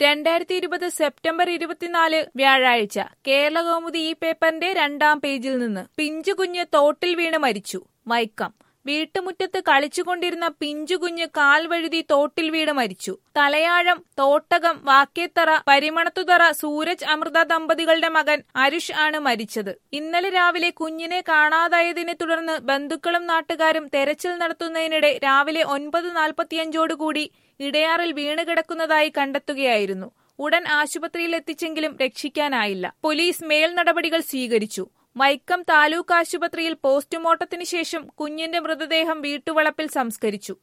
2020 September 24 വ്യാഴാഴ്ച കേരളകൗമുദി ഈ പേപ്പറിന്റെ 2-ാം പേജിൽ നിന്ന് പിഞ്ചുകുഞ്ഞ് തോട്ടിൽ വീണ് മരിച്ചു. വൈക്കം വീട്ടുമുറ്റത്ത് കളിച്ചുകൊണ്ടിരുന്ന പിഞ്ചുകുഞ്ഞ് കാൽ വഴുതി തോട്ടിൽ വീണ് മരിച്ചു. തലയാഴം തോട്ടകം വാക്കേത്തറ പരിമണത്തുതറ സൂരജ് അമൃത ദമ്പതികളുടെ മകൻ അരുഷ് ആണ് മരിച്ചത്. ഇന്നലെ രാവിലെ കുഞ്ഞിനെ കാണാതായതിനെ തുടർന്ന് ബന്ധുക്കളും നാട്ടുകാരും തെരച്ചിൽ നടത്തുന്നതിനിടെ രാവിലെ 9:45 ഇടയാറിൽ വീണ് കിടക്കുന്നതായി കണ്ടെത്തുകയായിരുന്നു. ഉടൻ ആശുപത്രിയിൽ എത്തിച്ചെങ്കിലും രക്ഷിക്കാനായില്ല. പോലീസ് മേൽ നടപടികൾ സ്വീകരിച്ചു. വൈക്കം താലൂക്ക് ആശുപത്രിയിൽ പോസ്റ്റ്മോർട്ടത്തിന് ശേഷം കുഞ്ഞിന്റെ മൃതദേഹം വീട്ടുവളപ്പിൽ സംസ്കരിച്ചു.